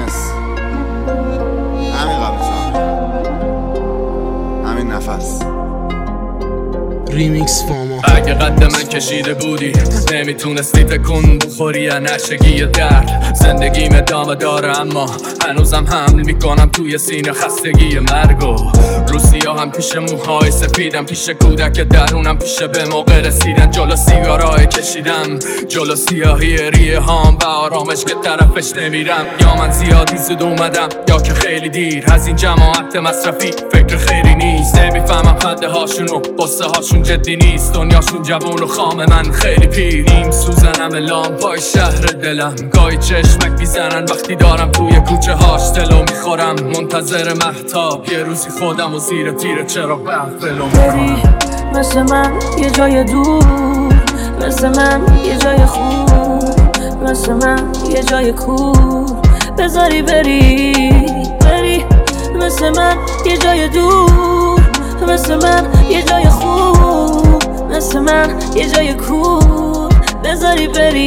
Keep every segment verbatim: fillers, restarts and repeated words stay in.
نفس، همین قبل همین نفس. ریمیکس فاما. اگه قد من کشیده بودی نمیتونستی تکون بخوری یا نشگی درد. زندگیم ادامه داره اما هنوزم حمل میکنم توی سینه خستگی مرگو. رو سیاهم پیش موهای سفیدم، پیش کودک درونم، پیش به موقع رسیدن. جلو سیگارای کشیدم، جلو سیاهی ریه هام و آرامش که طرفش نمیرم. یا من زیادی زود اومدم یا که خیلی دیر. از این جماعت مصرفی فکر خیری نیست. نمیفهمم خنده هاشونو قصه هاشون جدی نیست. دنیاشون جوون و خام من خیلی پیر. نیم سوزنم لامپای شهر دلم، گاهی چشمک بیزنن وقتی دارم توی کوچه هاش تلو میخورم. منتظر مهتاب یه روزی خودم و زیر تیر چرا برق بلو بری مثل من یه جای دور، مثل من یه جای خوب، مثل من یه جای کور. بذاری بری بری مثل من یه جای دور، مثل من یه جای خوب، مثل من یه جای کور. بذاری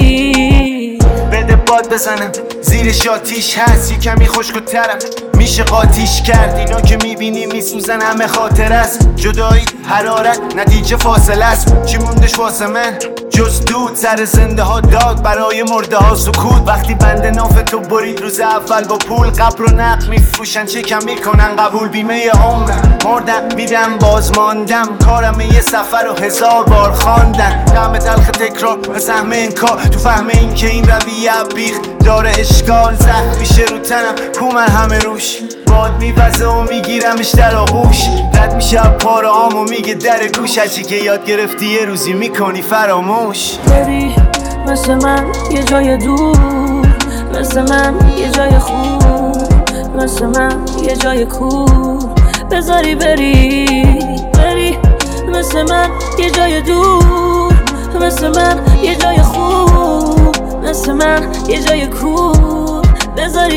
بری بده باد بزنم زیرش آتیش هست، یه کمی خشک و ترم میشه قاطیش کرد. اینا که میبینی میسوزن همه خاطر است. جدایی حرارت نتیجه فاصله است. چی موندش واسه من جز دود؟ سر زنده ها داد برای مرده ها سکوت. وقتی بند ناف تو برید روز اول با پول، قبر و نق میفروشن چه کم میکنن قبول. بیمه عمرم مردم میدم باز ماندم، کارم یه سفر و هزار بار خواندن. طعم تلخ تکرار و سهم انکار، تو فهم این که این رویه بیخ داره اشکال. زخم میشه رو تنم کومن همه روش، باد میوزه و میگیرمش در آغوش. رد میشه پاره آم و میگه در گوش، هرچی که یاد گرفتی یه روزی میکنی فراموش. بری مثل من یه جای دور، مثل من یه جای خوب، مثل من یه جای کور. بذاری بری بری مثل من یه جای دور، مثل من یه جای خوب، مثل من یه جای کور. بذاری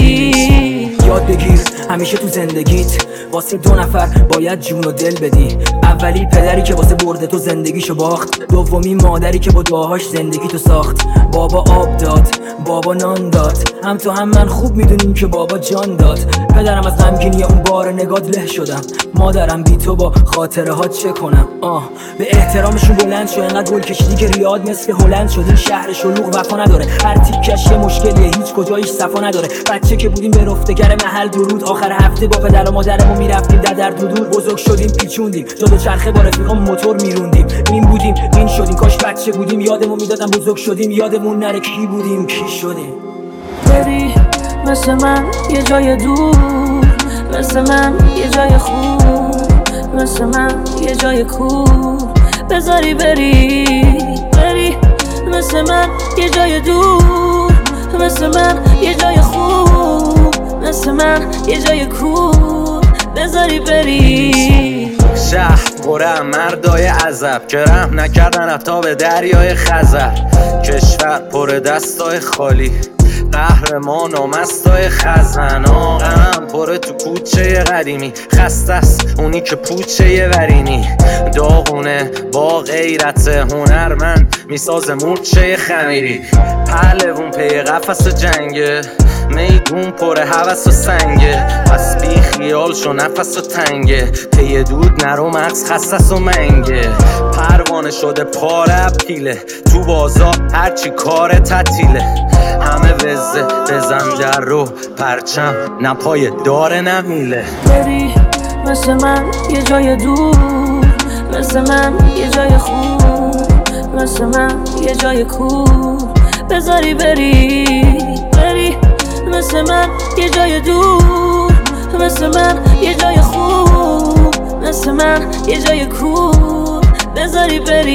بری یاد بگیر همیشه تو زندگیت واسه دو نفر باید جون و دل بدی. اولی پدری که واسه برده تو زندگیشو باخت، دومی مادری که با دعاهاش زندگی تو ساخت. بابا آب داد، بابا نان داد، هم تو هم من خوب میدونیم که بابا جان داد. پدرم از غمگینی اون بار نگات له شدم، مادرم بی تو با خاطره ها چه کنم. آه به احترامشون بلند شو، انقدر گل کشیدی که ریاد مثل هلند شد. این شهر شلوغ وفا نداره، هر تیکش یه مشکلیه، هیچ کجایش صفا نداره. بچه که بودیم به رفتگر محل درود، آخر هفته با پدر و مادرمون میرفتیم ددر دودور. بزرگ شدیم پیچوندیم جادو چرخه با رفیقام موتور میروندیم. این بودیم این شدیم، کاش بچه بودیم یادمون میدادم. بزرگ شدیم یادمون نره کی بودیم کی شدیم. بری مثل من یه جای دور، مثل من یه جای خوب، مثل من یه جای کور. بذاری بری بری مثل من یه جای دور، مثل من یه جای خوب، مثل من یه جای کور. بذاری بری شهر پره مردای عذب که رحم نکردن حتی به دریای خزر. کشور پر دستای خالی، قهرمان و مستای خزن. آقام پره تو کوچه قدیمی، خسته است اونی که پوچه ورینی. داغونه با غیرت هنرمند میسازه مورچه خمیری. پهلوون پی قفس جنگه، میدون پر هوس و سنگه. پس بی خیال شو نفس و تنگه، پی دود نرو مغز خصص و منگه. پروانه شده پاره پیله، تو بازار هرچی کار تعطیله. همه وزه بزن در رو پرچم، نه پای داره نه میله. بری مثل من یه جای دور، مثل من یه جای خوب، مثل من یه جای کور. بذاری بری بری مثل من یه جای دور، مثل من یه جای خوب، مثل من یه جای کور. بذاری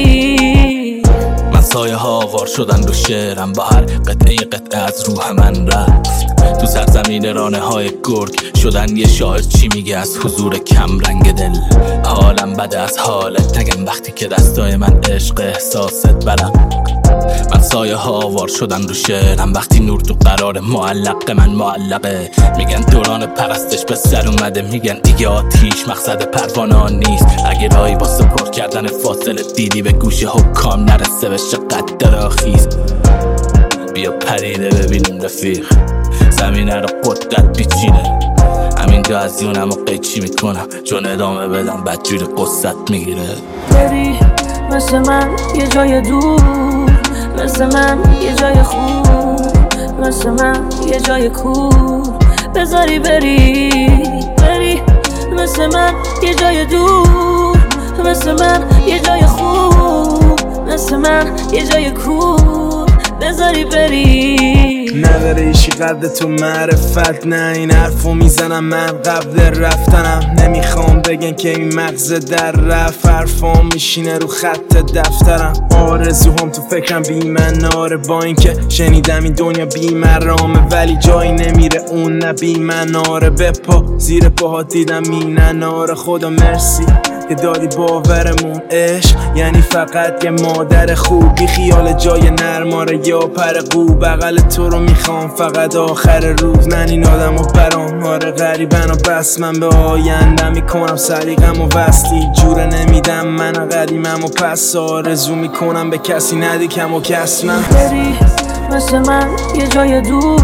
بری من سایه ها وار شدن رو شعرم، با هر قطعه قطعه از روح من رفت. تو سرزمین رانه های گرگ شدن یه شاعر چی میگه از حضور کم رنگ دل. حالم بده از حالت نگم وقتی که دستای من عشق احساست برم. من سایه ها وار شدن رو شعرم، وقتی نور تو قرار معلق من معلقه. میگن دوران پرستش به سر اومده، میگن دیگه آتیش مقصد پروانه نیست. اگه راهی واسه پر کردن فاصله دیدی به گوش حکام نرسه، بشه قد دراخیز. بیا پریده ببینیم رفیق، زمینه رو قدرت بیچینه. همینجا از یونم و قیچی میکنم چون ادامه بدم بدجوری قصت میگیره. بری مثل من یه جای دور، مثل من یه جای خوب، مثل من یه جای کور بذاری بری. بری مثل من یه جای دور، مثل من یه جای خوب، مثل من یه جای کور بذاری بری. نداره ایشی قد تو معرفت، نه این حرفو میزنم من قبل رفتنم. نمیخوام بگن که این مغز در رفت، حرفام میشینه رو خط دفترم. آرزوهام تو فکرم بی‌مناره، با اینکه شنیدم این دنیا بی‌مرامه ولی جایی نمیره اون نه بی‌مناره. به پا زیر پاها دیدم مینناره. خدا مرسی که دادی باورمون. عشق یعنی فقط یه مادر خوبی، خیال جای نرماره یا پر قو. بغل تو رو میخوام فقط آخر روز. من این آدم و برام آره غریبن و بس من به آینده میکنم سلیقم و وستی جوره نمیدم من قدیمم و پس آرزو میکنم به کسی ندی کم و کس من. بری مثل من یه جای دور،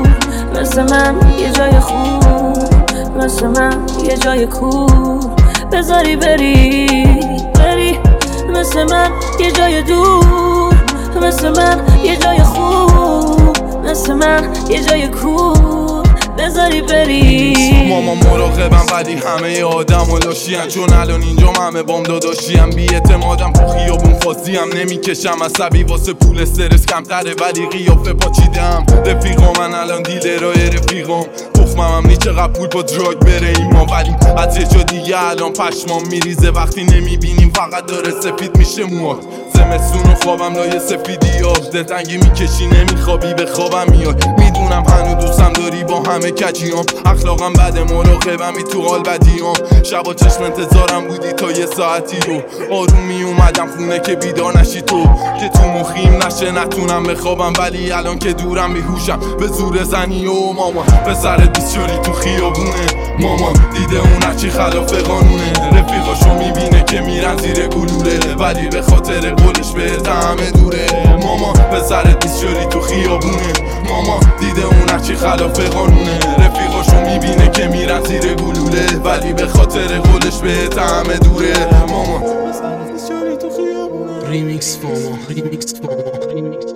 مثل من یه جای خوب، مثل من یه جای کور بذاری بری. بری مثل من یه جای دور، مثل من یه جای خوب، مثل من یه جای کور بذاری بری. ماما مراقبم ولی همه آدم و لاشیم، چون الان اینجا همه بام داداشیم. بی اعتمادم تو خیابون فازیم، نمیکشم عصبی واسه پول استرس کمتره ولی قیافه پاچیدم. رفیقا من الان دیلرای رفیقام، تخمم هم نی چقدر پول با دراگ بره ایما، ولی از یه جا دیگه الان پشمام میریزه وقتی نمیبینیم فقط داره سفید میشه موات. زمستون و خوابم لای سفیدیات، دلتنگی میکشی نمیخوابی به خوابم میاد. میدونم هنو دوستم داری با همه کجیام، اخلاقم بده مراقبمی تو حال بدیام. شبا چشم انتظارم بودی تا یه ساعتی رو، آروم می اومدم خونه که بیدار نشی تو. که تو مخیم نشه نتونم بخوابم ولی الان که دورم بیهوشم به زور زنی و مامان. پسرت بیسیاری تو خیابونه، مامان دیده اون چی خلاف قانونه. رفیقاشو میبینه که میرن زیر گلوله ولی به خاطر قولش به همه دوره. مامان پسرت بیسیاری تو خیابونه، مامان دیده اون چی خلاف قانونه. رفیقاشو میبینه که میرن زیر گلوله ولی به خاطر قولش به همه دوره. مامان پسرت بیسیاری تو خیابونه. ریمیکس فومو ریمیکس فومو ریمیکس